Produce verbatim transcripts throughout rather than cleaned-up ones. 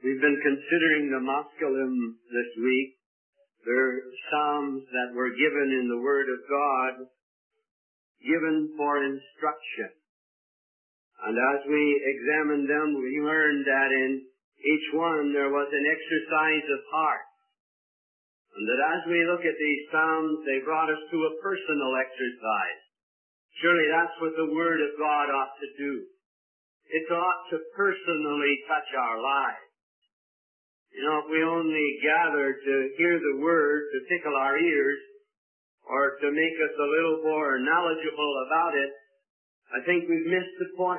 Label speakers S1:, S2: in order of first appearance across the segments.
S1: We've been considering the Maskilim this week. They're psalms that were given in the Word of God, given for instruction. And as we examined them, we learned that in each one there was an exercise of heart. And that as we look at these psalms, they brought us to a personal exercise. Surely that's what the Word of God ought to do. It ought to personally touch our lives. You know, if we only gather to hear the Word, to tickle our ears, or to make us a little more knowledgeable about it, I think we've missed the point.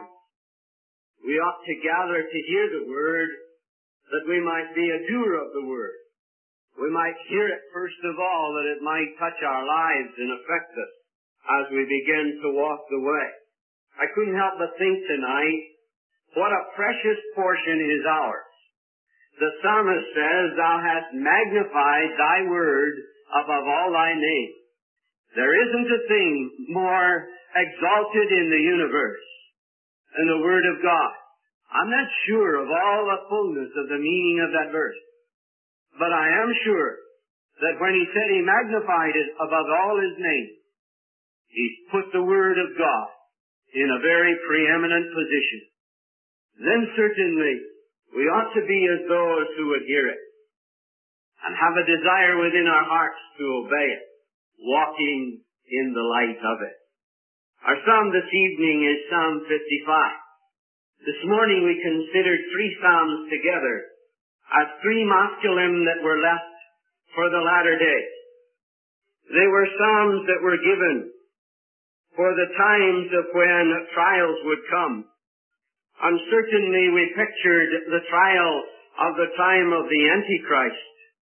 S1: We ought to gather to hear the Word, that we might be a doer of the Word. We might hear it first of all, that it might touch our lives and affect us as we begin to walk the way. I couldn't help but think tonight, what a precious portion is ours. The psalmist says, Thou hast magnified Thy word above all Thy name. There isn't a thing more exalted in the universe than the Word of God. I'm not sure of all the fullness of the meaning of that verse, but I am sure that when he said he magnified it above all His name, He's put the Word of God in a very preeminent position. Then certainly we ought to be as those who would hear it and have a desire within our hearts to obey it, walking in the light of it. Our psalm this evening is Psalm fifty-five. This morning we considered three psalms together as three Maskilim that were left for the latter days. They were psalms that were given for the times of when trials would come. And certainly we pictured the trial of the time of the Antichrist.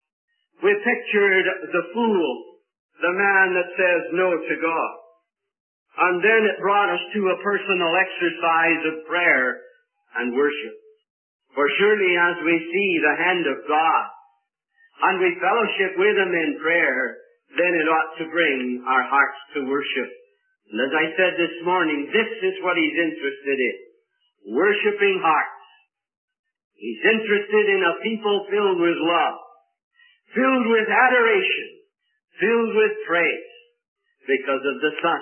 S1: We pictured the fool, the man that says no to God. And then it brought us to a personal exercise of prayer and worship. For surely as we see the hand of God, and we fellowship with Him in prayer, then it ought to bring our hearts to worship. And as I said this morning, this is what He's interested in. Worshipping hearts. He's interested in a people filled with love, filled with adoration, filled with praise because of the Son.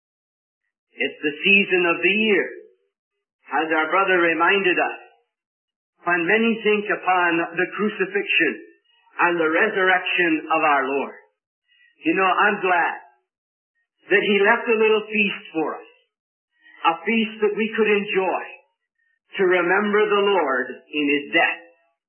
S1: It's the season of the year, as our brother reminded us, when many think upon the crucifixion and the resurrection of our Lord. You know, I'm glad that He left a little feast for us, a feast that we could enjoy, to remember the Lord in His death.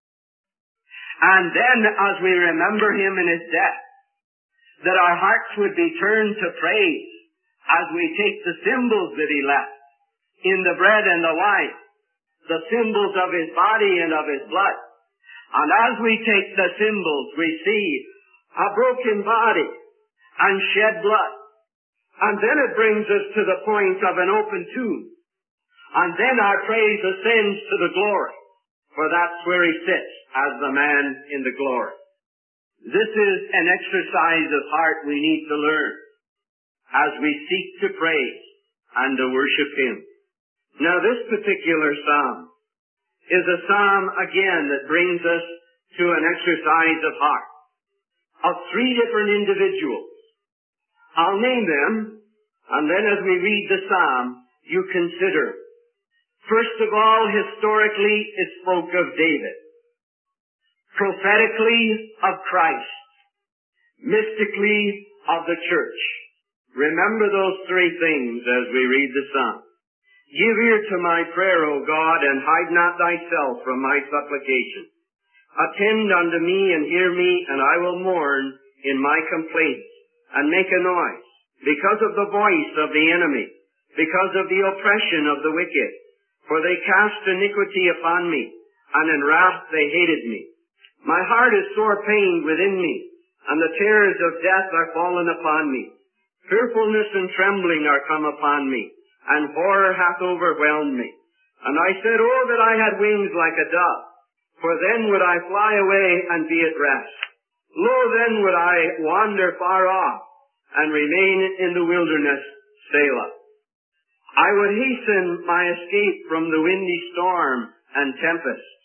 S1: And then as we remember Him in His death, that our hearts would be turned to praise as we take the symbols that He left in the bread and the wine, the symbols of His body and of His blood. And as we take the symbols, we see a broken body and shed blood. And then it brings us to the point of an open tomb. And then our praise ascends to the glory, for that's where He sits as the man in the glory. This is an exercise of heart we need to learn as we seek to praise and to worship Him. Now this particular psalm is a psalm, again, that brings us to an exercise of heart of three different individuals. I'll name them, and then as we read the psalm, you consider. First of all, historically, it spoke of David. Prophetically, of Christ. Mystically, of the church. Remember those three things as we read the psalm. Give ear to my prayer, O God, and hide not Thyself from my supplication. Attend unto me and hear me, and I will mourn in my complaints, and make a noise, because of the voice of the enemy, because of the oppression of the wicked. For they cast iniquity upon me, and in wrath they hated me. My heart is sore pained within me, and the terrors of death are fallen upon me. Fearfulness and trembling are come upon me, and horror hath overwhelmed me. And I said, Oh, that I had wings like a dove, for then would I fly away and be at rest. Lo, then would I wander far off, and remain in the wilderness, Selah. I would hasten my escape from the windy storm and tempest,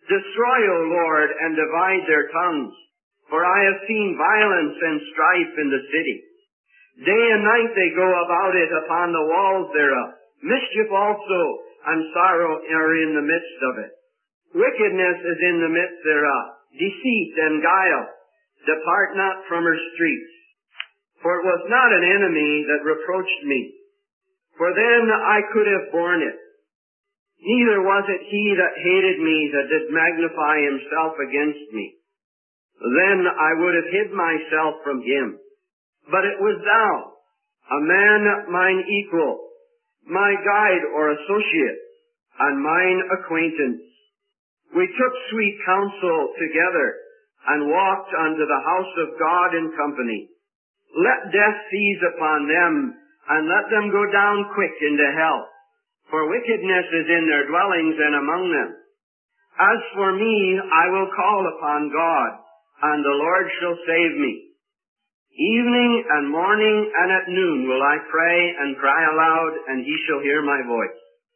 S1: Destroy, O Lord, and divide their tongues, for I have seen violence and strife in the city. Day and night they go about it upon the walls thereof. Mischief also and sorrow are in the midst of it. Wickedness is in the midst thereof. Deceit and guile. Depart not from her streets. For it was not an enemy that reproached me, for then I could have borne it. Neither was it he that hated me that did magnify himself against me. Then I would have hid myself from him. But it was thou, a man mine equal, my guide or associate, and mine acquaintance. We took sweet counsel together, and walked unto the house of God in company. Let death seize upon them, and let them go down quick into hell. For wickedness is in their dwellings and among them. As for me, I will call upon God, and the Lord shall save me. Evening and morning and at noon will I pray and cry aloud, and he shall hear my voice.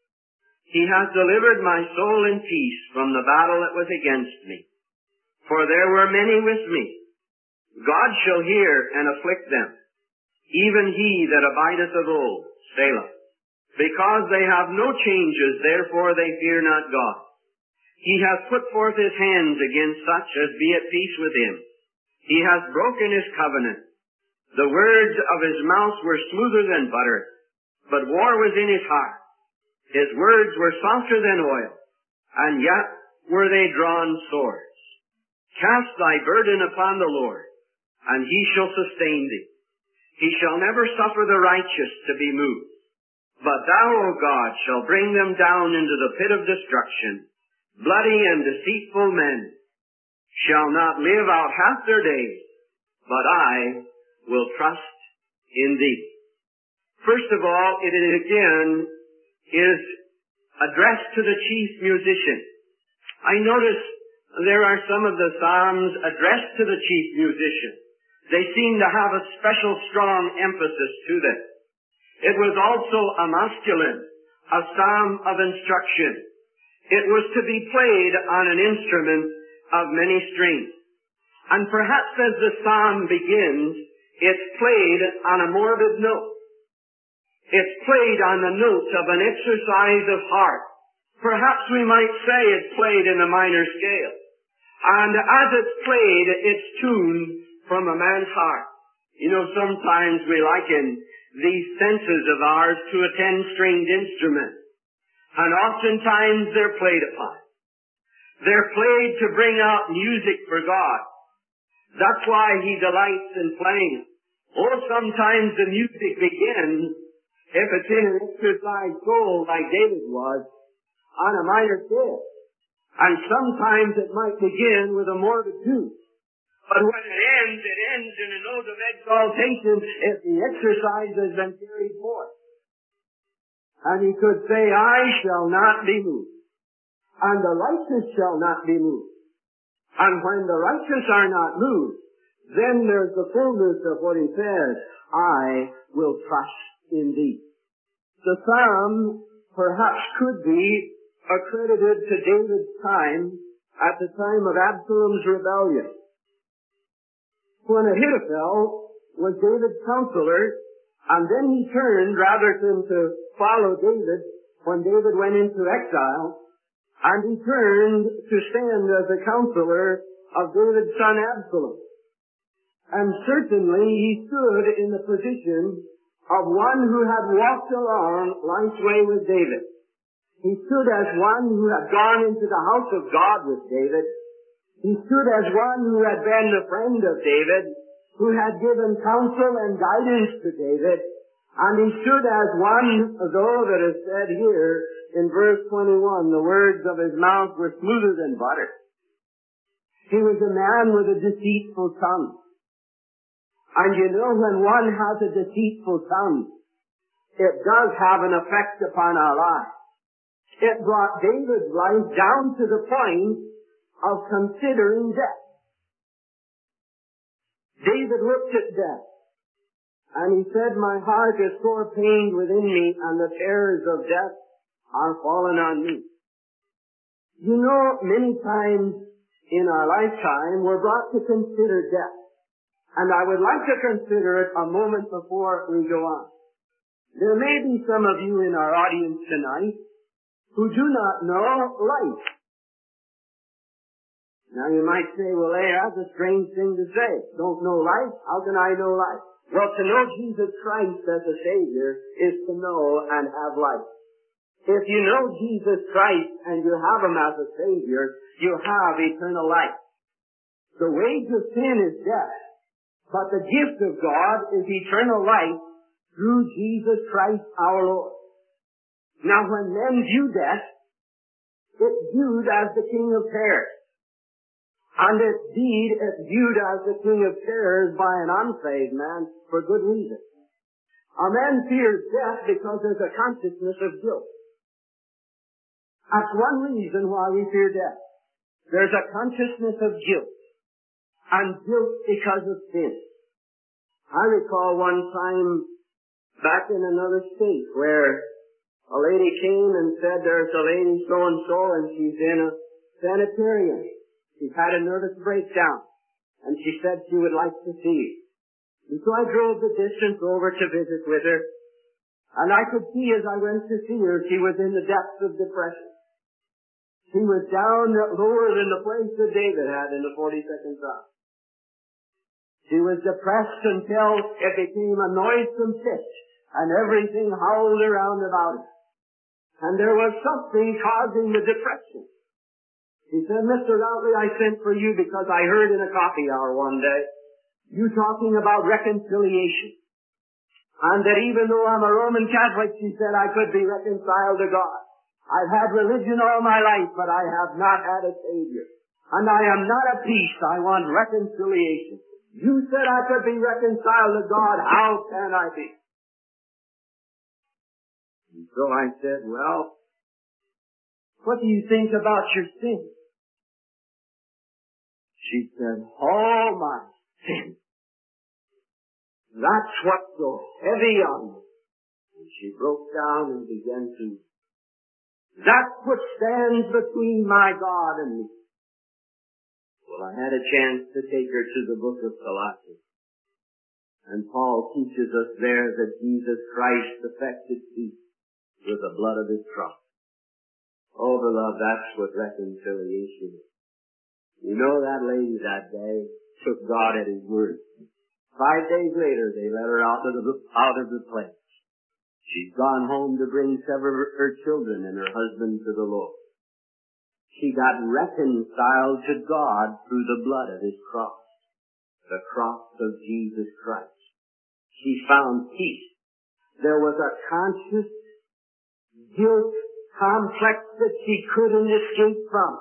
S1: He hath delivered my soul in peace from the battle that was against me. For there were many with me. God shall hear and afflict them, even he that abideth of old, Selah. Because they have no changes, therefore they fear not God. He hath put forth his hands against such as be at peace with him. He hath broken his covenant. The words of his mouth were smoother than butter, but war was in his heart. His words were softer than oil, and yet were they drawn swords. Cast thy burden upon the Lord, and he shall sustain thee. He shall never suffer the righteous to be moved. But thou, O God, shall bring them down into the pit of destruction. Bloody and deceitful men shall not live out half their days, but I will trust in thee. First of all, it is again is addressed to the chief musician. I notice there are some of the psalms addressed to the chief musician. They seem to have a special strong emphasis to them. It was also a masculine, a psalm of instruction. It was to be played on an instrument of many strings. And perhaps as the psalm begins, it's played on a morbid note. It's played on the note of an exercise of heart. Perhaps we might say it's played in a minor scale. And as it's played, it's tuned from a man's heart. You know, sometimes we liken these senses of ours to a ten-stringed instrument. And oftentimes they're played upon. They're played to bring out music for God. That's why he delights in playing. Or sometimes the music begins, if it's in an exercised soul like David was, on a minor scale. And sometimes it might begin with a morbid tune. But when it ends, it ends in a note of exaltation if the exercise has been carried forth. And he could say, I shall not be moved, and the righteous shall not be moved. And when the righteous are not moved, then there's the fullness of what he says, I will trust in thee. The psalm perhaps could be accredited to David's time at the time of Absalom's rebellion. When Ahithophel was David's counselor, and then he turned rather than to follow David when David went into exile, and he turned to stand as a counselor of David's son Absalom. And certainly he stood in the position of one who had walked along life's way with David. He stood as one who had gone into the house of God with David. He stood as one who had been the friend of David, who had given counsel and guidance to David. And he stood as one, though, that is said here in verse twenty-one, the words of his mouth were smoother than butter. He was a man with a deceitful tongue. And you know, when one has a deceitful tongue, it does have an effect upon our lives. It brought David's life down to the point of considering death. David looked at death, and he said, my heart is sore pained within me, and the terrors of death are fallen on me. You know, many times in our lifetime, we're brought to consider death. And I would like to consider it a moment before we go on. There may be some of you in our audience tonight who do not know life. Now you might say, well, hey, that's a strange thing to say. Don't know life? How can I know life? Well, to know Jesus Christ as a Savior is to know and have life. If you know Jesus Christ and you have Him as a Savior, you have eternal life. The wage of sin is death, but the gift of God is eternal life through Jesus Christ our Lord. Now when men view death, it's viewed as the king of terrors. And indeed, it's viewed as the king of terrors by an unsaved man for good reason. A man fears death because there's a consciousness of guilt. That's one reason why we fear death. There's a consciousness of guilt. And guilt because of sin. I recall one time back in another state where a lady came and said, there's a lady so-and-so and she's in a sanitarium. She's had a nervous breakdown. And she said she would like to see you. And so I drove the distance over to visit with her. And I could see as I went to see her, she was in the depths of depression. She was down lower than the place that David had in the forty-second Psalm. She was depressed until it became a noisome pitch, and everything howled around about her. And there was something causing the depression. She said, Mister Routley, I sent for you because I heard in a coffee hour one day you talking about reconciliation. And that even though I'm a Roman Catholic, she said, I could be reconciled to God. I've had religion all my life, but I have not had a Savior. And I am not at peace. I want reconciliation. You said I could be reconciled to God. How can I be? And so I said, well, what do you think about your sin? She said, oh, my sin. That's what's so heavy on me. And she broke down and began to, that's what stands between my God and me. Well, I had a chance to take her to the book of Colossians. And Paul teaches us there that Jesus Christ effected peace with the blood of His cross. Oh, beloved, that's what reconciliation is. You know, that lady that day took God at His word. Five days later, they let her out of the, out of the place. She's gone home to bring several of her children and her husband to the Lord. She got reconciled to God through the blood of His cross, the cross of Jesus Christ. She found peace. There was a conscious guilt complex that she couldn't escape from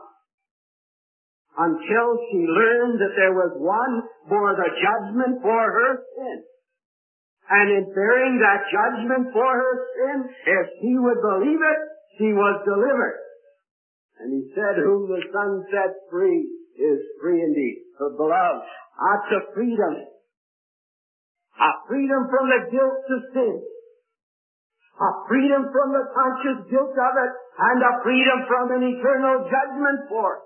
S1: until she learned that there was one bore the judgment for her sin. And in bearing that judgment for her sin, if she would believe it, she was delivered. And He said, whom the Son sets free is free indeed. But beloved, that's a freedom. A freedom from the guilt of sin. A freedom from the conscious guilt of it. And a freedom from an eternal judgment for it.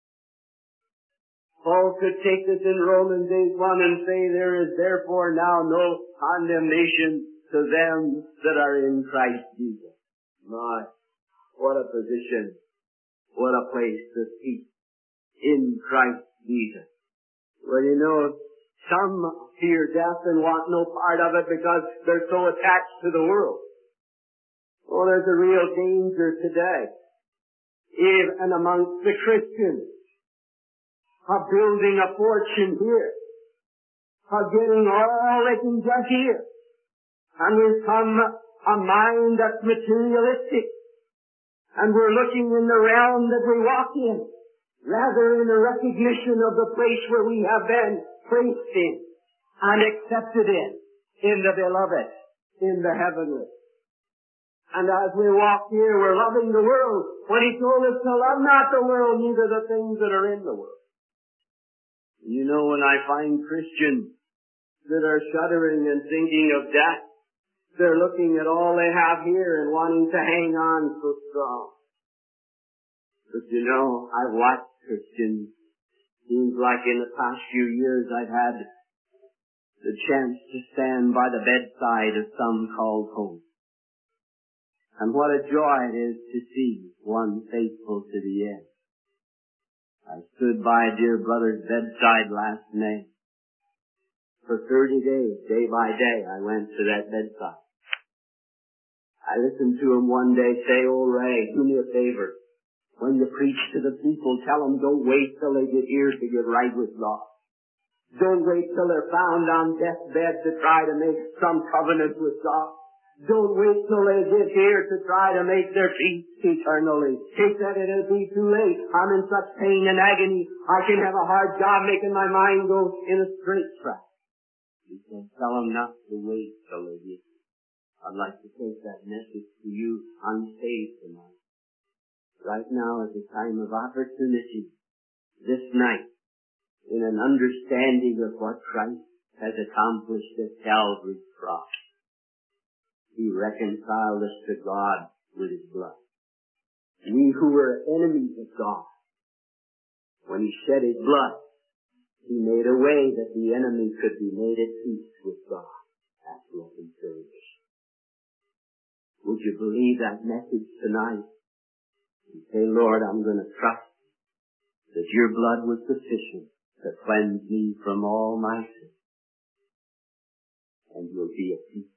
S1: Paul could take this in Romans eight one and say, there is therefore now no condemnation to them that are in Christ Jesus. My, what a position. What a place to peace in Christ Jesus. Well, you know, some fear death and want no part of it because they're so attached to the world. Oh, there's a real danger today, even amongst the Christians, of building a fortune here, of getting all they can get here, and we've come a mind that's materialistic. And we're looking in the realm that we walk in, rather in a recognition of the place where we have been placed in and accepted in, in the beloved, in the heavenly. And as we walk here, we're loving the world when He told us to love not the world, neither the things that are in the world. You know, when I find Christians that are shuddering and thinking of death, they're looking at all they have here and wanting to hang on so strong. But you know, I've watched Christians. Seems like in the past few years I've had the chance to stand by the bedside of some called home. And what a joy it is to see one faithful to the end. I stood by a dear brother's bedside last May. For thirty days, day by day, I went to that bedside. I listened to him one day say, "Oh, Ray, do me a favor. When you preach to the people, tell them don't wait till they get here to get right with God. Don't wait till they're found on deathbed to try to make some covenant with God. Don't wait till they get here to try to make their peace eternally. He said it'll be too late. I'm in such pain and agony, I can have a hard job making my mind go in a straight track." He said, tell them not to wait till they get here. I'd like to take that message to you unsaved tonight. Right now is a time of opportunity. This night, in an understanding of what Christ has accomplished at Calvary's cross. He reconciled us to God with His blood. We who were enemies of God, when He shed His blood, He made a way that the enemy could be made at peace with God. That's reconciliation. Would you believe that message tonight? And say, Lord, I'm going to trust that your blood was sufficient to cleanse me from all my sins. And you'll be at peace.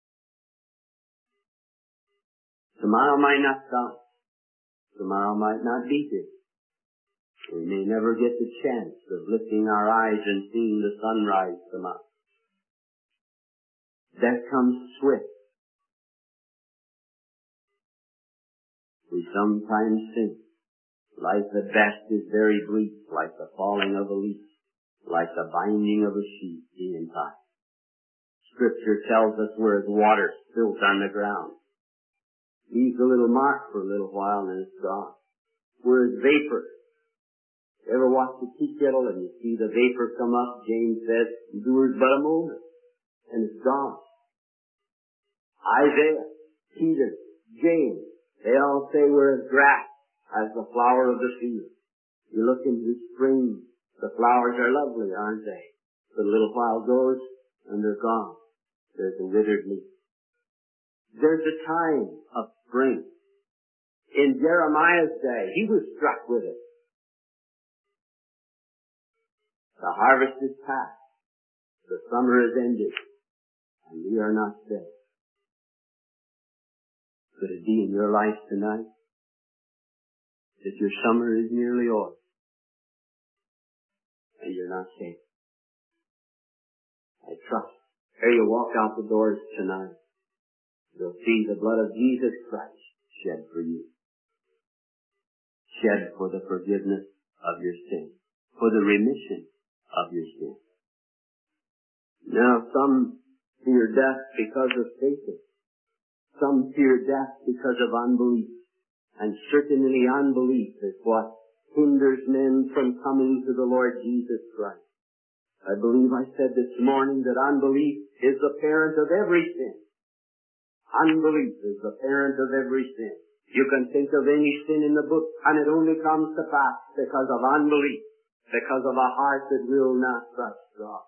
S1: Tomorrow might not come. Tomorrow might not be here. We may never get the chance of lifting our eyes and seeing the sunrise tomorrow. Death comes swift. We sometimes think life at best is very brief, like the falling of a leaf, like the binding of a sheep being tied. Scripture tells us we're as water spilt on the ground. Leaves a little mark for a little while and it's gone. We're as vapor. You ever watch the tea kettle and you see the vapor come up? James says, endures but a moment and it's gone. Isaiah, Peter, James, they all say we're as grass, as the flower of the field. You look into spring, the flowers are lovely, aren't they? But a little while goes and they're gone. There's a withered leaf. There's a time of spring. In Jeremiah's day, he was struck with it. The harvest is past. The summer is ended. And we are not saved. Could it be in your life tonight that your summer is nearly over and you're not saved? I trust. Ere you walk out the doors tonight, you'll see the blood of Jesus Christ shed for you. Shed for the forgiveness of your sin. For the remission of your sin. Now some fear death because of Satan. Some fear death because of unbelief. And certainly unbelief is what hinders men from coming to the Lord Jesus Christ. I believe I said this morning that unbelief is the parent of every sin. Unbelief is the parent of every sin. You can think of any sin in the book and it only comes to pass because of unbelief, because of a heart that will not trust God.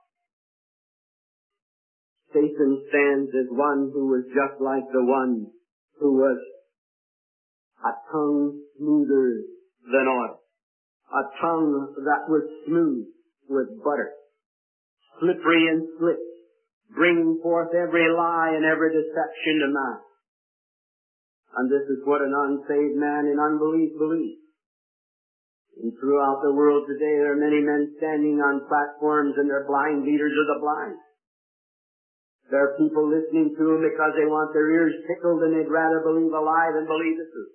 S1: Satan stands as one who was just like the one who was a tongue smoother than oil, a tongue that was smooth with butter, slippery and slick, bringing forth every lie and every deception to man. And this is what an unsaved man in unbelief believes. And throughout the world today there are many men standing on platforms and they're blind leaders of the blind. There are people listening to them because they want their ears tickled and they'd rather believe a lie than believe the truth.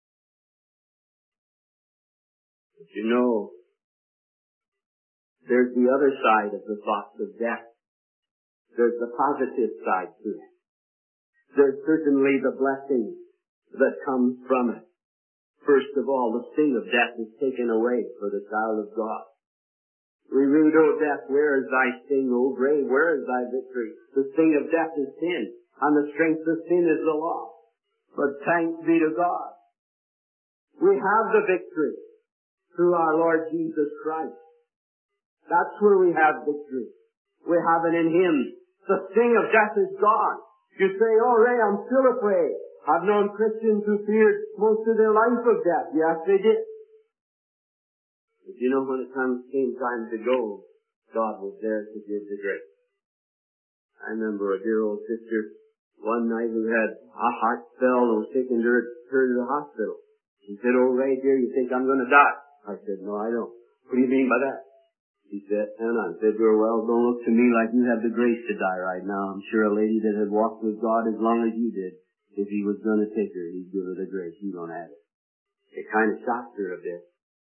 S1: But you know, there's the other side of the thoughts of death. There's the positive side to it. There's certainly the blessing that comes from it. First of all, the sting of death is taken away for the child of God. We read, O death, where is thy sting? O grave, where is thy victory? The sting of death is sin, and the strength of sin is the law. But thanks be to God We have the victory through our Lord Jesus Christ. That's where we have victory. We have it in Him. The sting of death is gone. You say, oh Ray, I'm still afraid. I've known Christians who feared most of their life of death. Yes, they did. But you know, when it comes, came time to go, God was there to give the grace. I remember a dear old sister one night who had a heart spell and was taking her, her to the hospital. She said, oh Ray dear, you think I'm going to die? I said, no, I don't. What do you mean by that? She said, and I said to her, well, don't look to me like you have the grace to die right now. I'm sure a lady that had walked with God as long as you did, if He was going to take her, He'd give her the grace. You don't have it. It kind of shocked her a bit.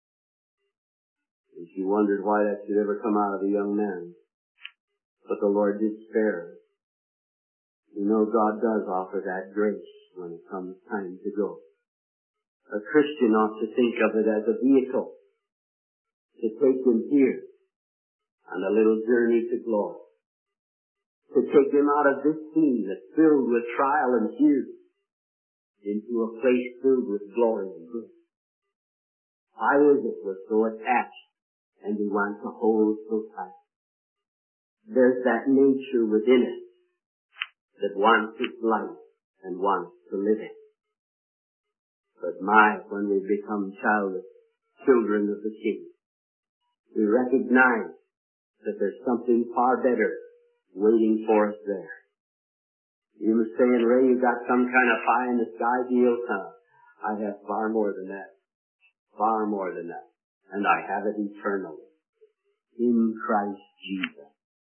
S1: And she wondered why that should ever come out of a young man. But the Lord did spare her. You know, God does offer that grace when it comes time to go. A Christian ought to think of it as a vehicle to take him here on a little journey to glory. To take him out of this scene that's filled with trial and tears into a place filled with glory and good. Why is it we're so attached and we want to hold so tight? There's that nature within us that wants its life and wants to live it. But my, when we become childless, children of the King, we recognize that there's something far better waiting for us there. You were saying, Ray, you got some kind of pie in the sky deal? Huh? I have far more than that. Far more than that. And I have it eternally. In Christ Jesus.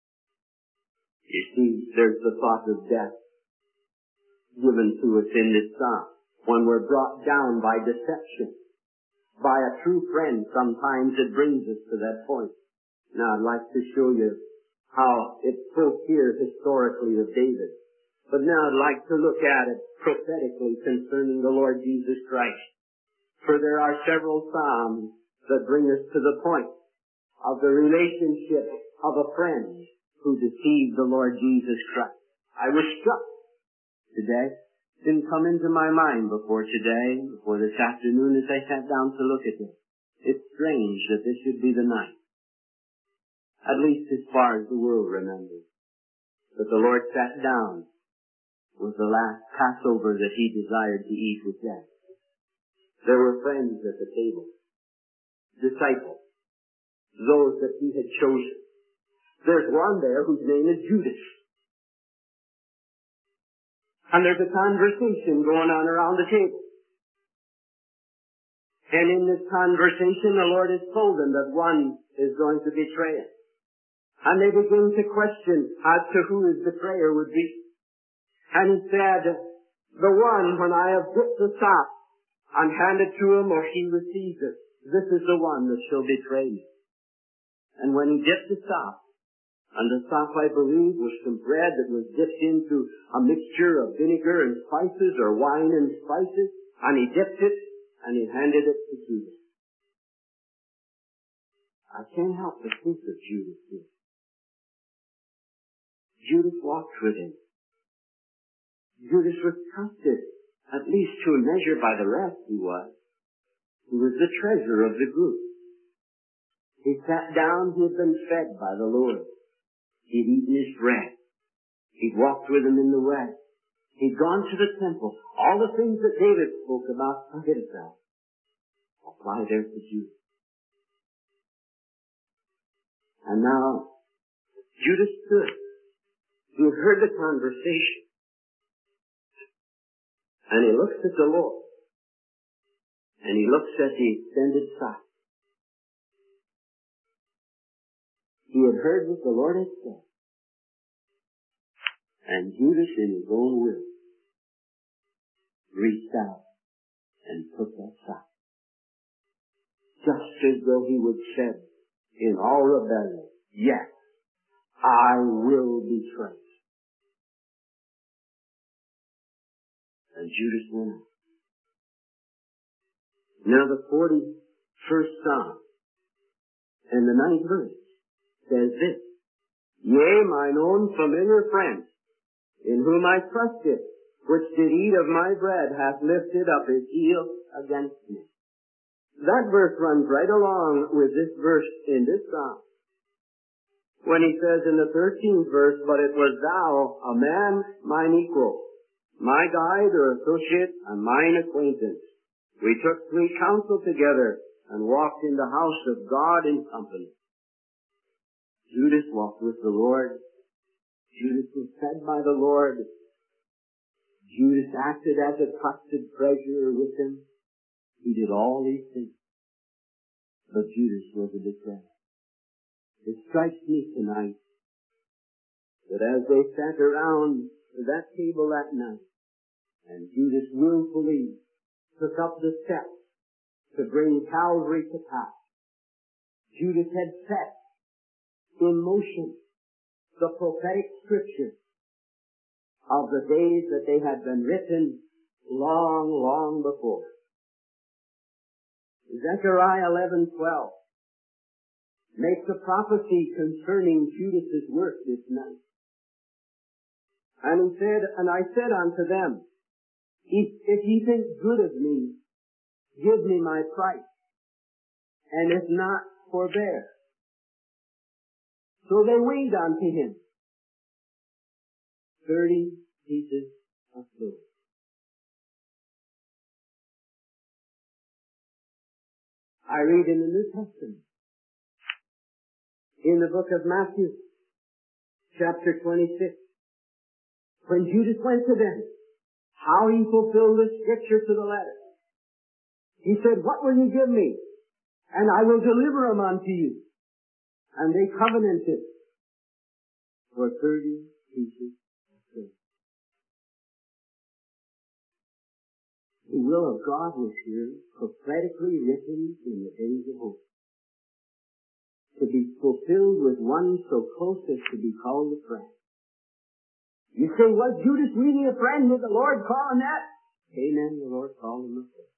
S1: You see, there's the thought of death given to us in this psalm. When we're brought down by deception, by a true friend, sometimes it brings us to that point. Now I'd like to show you how it spoke here historically of David. But now I'd like to look at it prophetically concerning the Lord Jesus Christ. For there are several psalms that bring us to the point of the relationship of a friend who deceived the Lord Jesus Christ. I was struck today. Didn't come into my mind before today, before this afternoon as I sat down to look at this. It's strange that this should be the night. At least as far as the world remembers. But the Lord sat down with the last Passover that He desired to eat with them. There were friends at the table. Disciples. Those that He had chosen. There's one there whose name is Judas. And there's a conversation going on around the table. And in this conversation, the Lord has told them that one is going to betray Him. And they begin to question as to who His betrayer would be. And He said, the one, when I have dipped the sop and handed to him or he receives it, this is the one that shall betray me. And when He dipped the sop, and the sop, I believe, was some bread that was dipped into a mixture of vinegar and spices or wine and spices, and He dipped it and He handed it to Judas. I can't help but think of Judas here. Judas walked with Him. Judas was trusted, at least to a measure by the rest he was. He was the treasurer of the group. He sat down, he had been fed by the Lord. He'd eaten His bread. He'd walked with Him in the way. He'd gone to the temple. All the things that David spoke about, forget about. Apply there to Judas. And now, Judas stood. He had heard the conversation. And he looks at the Lord. And he looks at the extended side. He had heard what the Lord had said. And Judas, in his own will, reached out and took that side. Just as though he would say, in all rebellion, yes, I will betray. And Judas went out. Now the forty-first Psalm and the ninth verse says this, Yea, mine own familiar friend, in whom I trusted, which did eat of my bread, hath lifted up his heel against me. That verse runs right along with this verse in this psalm. When he says in the thirteenth verse, "But it was thou, a man, mine equal, my guide or associate, and mine acquaintance. We took sweet counsel together and walked in the house of God in company." Judas walked with the Lord. Judas was fed by the Lord. Judas acted as a trusted treasurer with him. He did all these things. But Judas was a betrayer. It strikes me tonight that as they sat around that table that night, and Judas willfully took up the steps to bring Calvary to pass, Judas had set in motion the prophetic scripture of the days that they had been written long, long before. Zechariah eleven twelve makes a prophecy concerning Judas's work this night. And he said, "And I said unto them, If, if ye think good of me, give me my price, and if not, forbear." So they weighed unto him thirty pieces of silver. I read in the New Testament, in the book of Matthew, chapter twenty-six, when Judas went to them, how he fulfilled the scripture to the letter. He said, "What will you give me? And I will deliver them unto you." And they covenanted for thirty pieces of silver. The will of God was here, prophetically written in the days of old, to be fulfilled with one so close as to be called a friend. You say, was Judas really a friend? Did the Lord call him that? Amen, the Lord called him a friend.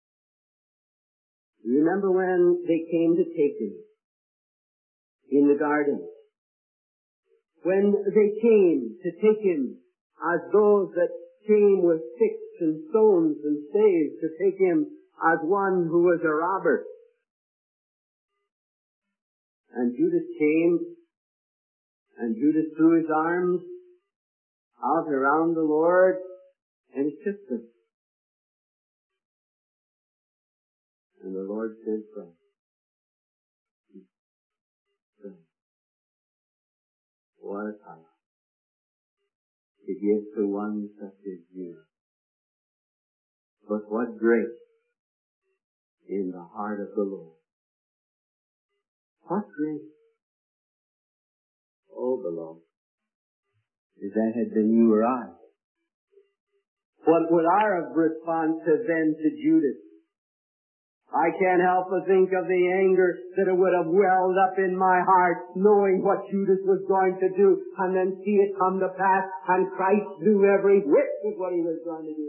S1: You remember when they came to take him in the garden? When they came to take him as those that came with sticks and stones and staves to take him as one who was a robber. And Judas came, and Judas threw his arms out around the Lord and kissed him. And the Lord said, "Friend, friend, what a time to give to one such as you. But what grace in the heart of the Lord. What grace? Oh, beloved, if that had been you or I, what would our response have been to Judas? I can't help but think of the anger that it would have welled up in my heart, knowing what Judas was going to do, and then see it come to pass, and Christ do every whit with what he was going to do.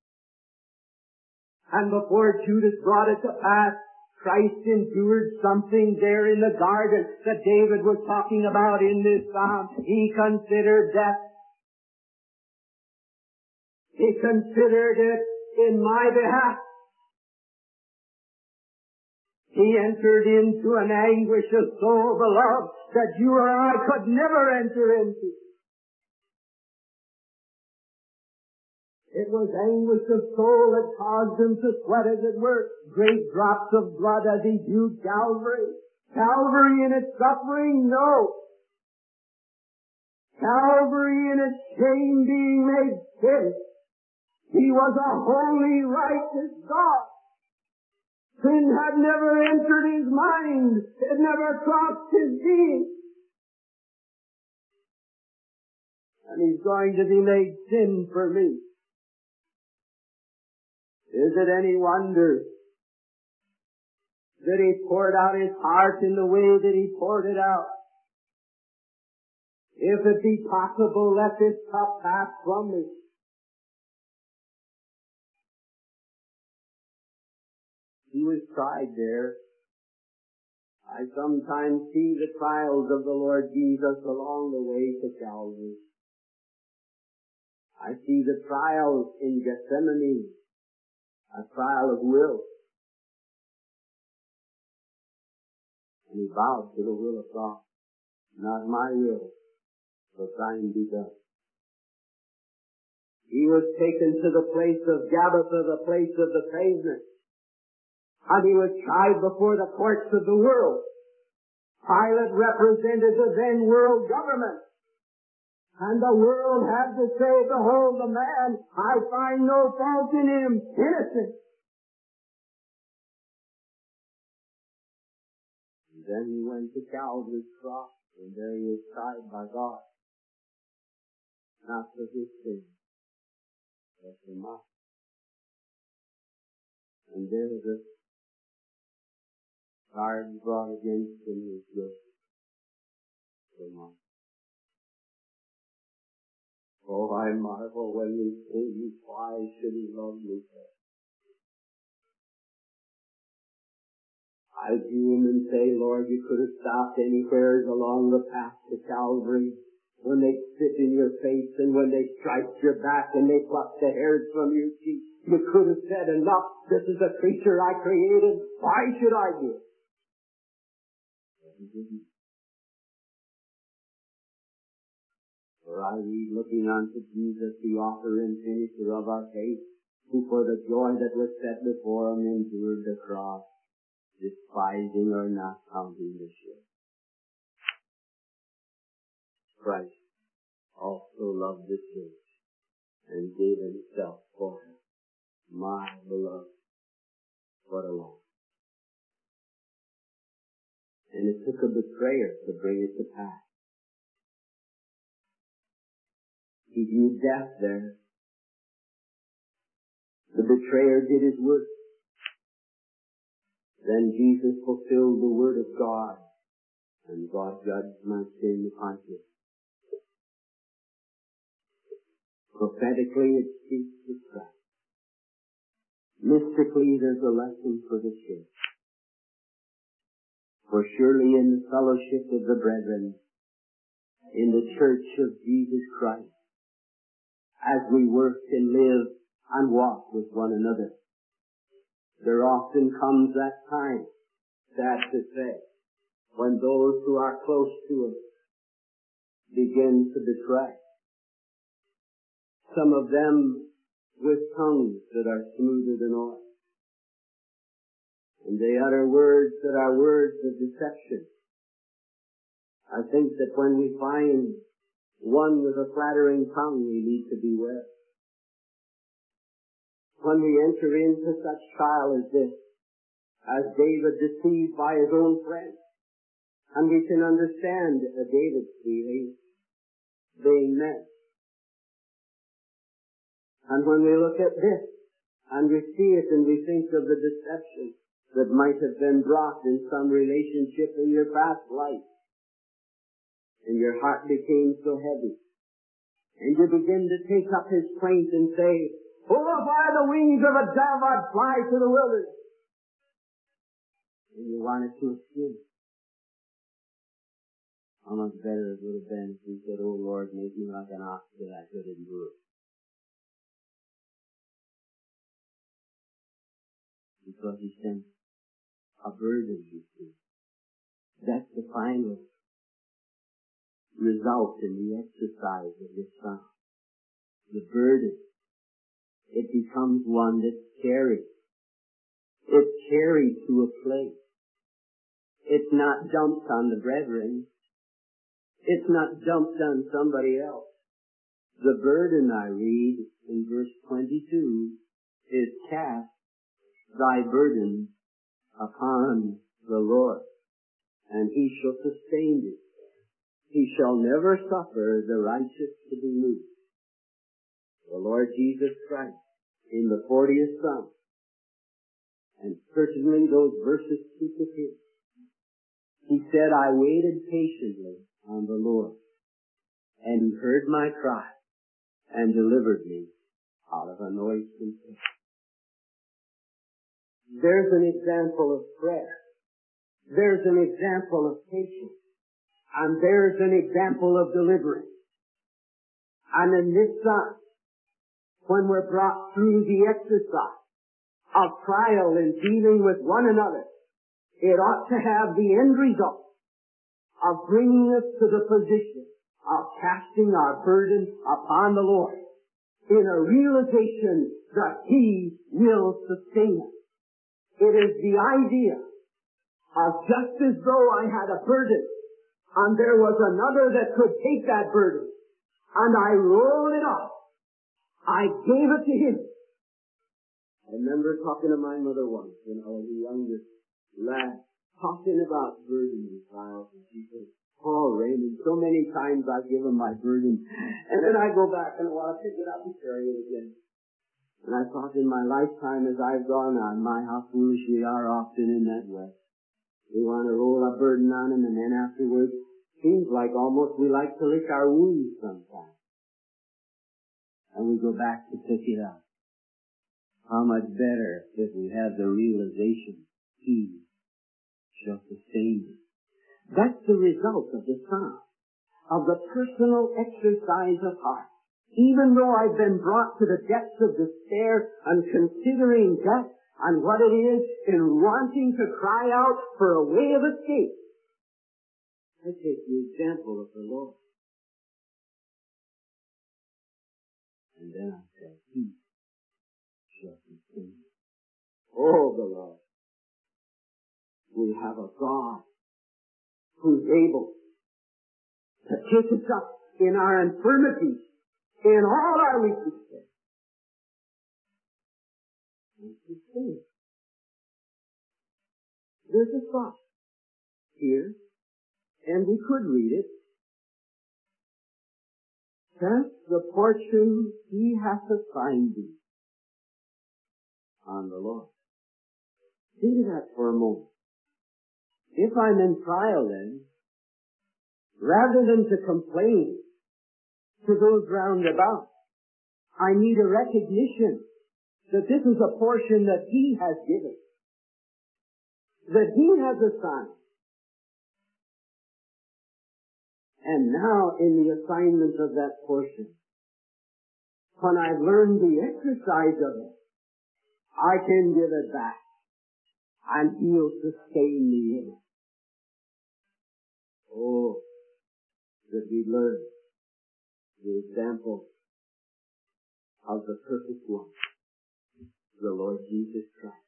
S1: And before Judas brought it to pass, Christ endured something there in the garden that David was talking about in this psalm. He considered death. He considered it in my behalf. He entered into an anguish of soul, beloved, that you or I could never enter into. It was anguish of soul that caused him to sweat, as it were, great drops of blood as he viewed Calvary. Calvary in its suffering? No. Calvary in its shame being made sin. He was a holy, righteous God. Sin had never entered his mind. It never crossed his being. And he's going to be made sin for me. Is it any wonder that he poured out his heart in the way that he poured it out? If it be possible, let this cup pass from me. He was tried there. I sometimes see the trials of the Lord Jesus along the way to Calvary. I see the trials in Gethsemane, a trial of will. And he bowed to the will of God. Not my will, but thine be done. He was taken to the place of Gabbatha, the place of the pavement. And he was tried before the courts of the world. Pilate represented the then world government. And the world had to say, behold the man, I find no fault in him, innocent. And then he went to Calvary's cross, and there he was tried by God. Not for his sin, but for mine. And there the charge brought against him was guilty for mine. Oh, I marvel when we think, why should he love me so? I view him and say, Lord, you could have stopped anywhere along the path to Calvary when they spit in your face and when they strike your back and they pluck the hairs from your cheek. You could have said, enough, this is a creature I created. Why should I do it? But he didn't. For I read, looking unto Jesus, the author and finisher of our faith, who for the joy that was set before him endured the cross, despising or not counting the shame. Christ also loved the church and gave himself for her, my beloved, what a love. And it took a betrayer to bring it to pass. He viewed death there. The betrayer did his work. Then Jesus fulfilled the word of God, and God judged my sin upon him. Prophetically, it speaks to Christ. Mystically, there's a lesson for the church. For surely in the fellowship of the brethren, in the church of Jesus Christ, as we work and live and walk with one another, there often comes that time, sad to say, when those who are close to us begin to betray. Some of them with tongues that are smoother than oil. And they utter words that are words of deception. I think that when we find one with a flattering tongue, we need to beware. When we enter into such trial as this, as David deceived by his own friends, and we can understand David's feelings being met. And when we look at this, and we see it and we think of the deception that might have been brought in some relationship in your past life, and your heart became so heavy, and you begin to take up his plaint and say, oh, if I had the wings of a dove, I'd fly to the wilderness. And you wanted to escape. How much better it would have been if you said, oh Lord, make me like an ox that I could endure. Because he sent a burden, you see. That's the final result in the exercise of this psalm. The burden. It becomes one that's carried. It's carried to a place. It's not dumped on the brethren. It's not dumped on somebody else. The burden, I read in verse twenty-two, is cast thy burden upon the Lord, and he shall sustain thee. He shall never suffer the righteous to be moved. The Lord Jesus Christ, in the fortieth Psalm, and certainly those verses speak of him, he said, I waited patiently on the Lord, and he heard my cry, and delivered me out of a noisome pit. There's an example of prayer. There's an example of patience. And there's an example of deliverance. And in this psalm, when we're brought through the exercise of trial in dealing with one another, It ought to have the end result of bringing us to the position of casting our burden upon the Lord in a realization that He will sustain us. It is the idea of just as though I had a burden and there was another that could take that burden and I rolled it off. I gave it to him. I remember talking to my mother once when I was a younger lad, talking about burden and trials, and she said, "Oh, Raymond, so many times I've given my burden, and then I go back and I want to pick it up and carry it again." And I thought in my lifetime as I've gone on, my, how foolish we are often in that way. We want to roll a burden on him, and then afterwards, seems like almost we like to lick our wounds sometimes. And we go back to pick it up. How much better if we have the realization He shall sustain me. That's the result of the Psalm, of the personal exercise of heart. Even though I've been brought to the depths of despair and considering death and what it is in wanting to cry out for a way of escape, I take the example of the Lord. And then I say, He shall sustain me. Oh, beloved, we have a God who's able to take us up in our infirmities, in all our weaknesses, and sustain us. There's a thought here, and we could read it. Cast the fortune He hath assigned thee on the Lord. Think of that for a moment. If I'm in trial then, rather than to complain to those round about, I need a recognition that this is a portion that He has given, that He has assigned. And now in the assignment of that portion, when I've learned the exercise of it, I can give it back and He'll sustain me in it. Oh, that we learn the example of the perfect one, the Lord Jesus Christ.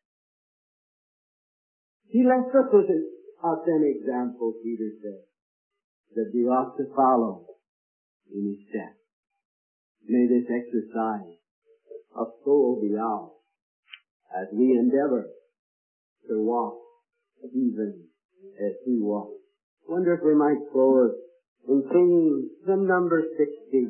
S1: He left us with us an example, Peter said, that we ought to follow in His steps. May this exercise of soul be ours as we endeavor to walk even as He walked. Wonder if we might close in singing hymn number sixty.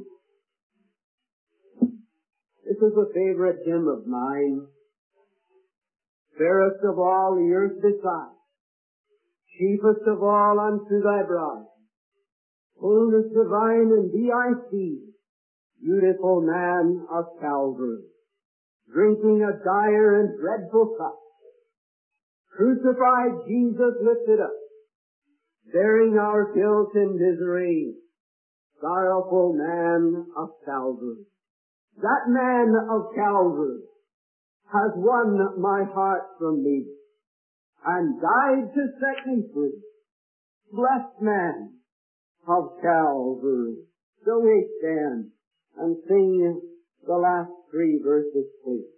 S1: This is a favorite hymn of mine. Fairest of all the earth beside, chiefest of all unto thy bride, fullness divine and thee I see, beautiful man of Calvary, drinking a dire and dreadful cup, crucified Jesus lifted up, bearing our guilt and misery, sorrowful man of Calvary. That man of Calvary has won my heart from me and died to set me free. Blessed man of Calvary. So we stand and sing the last three verses, please.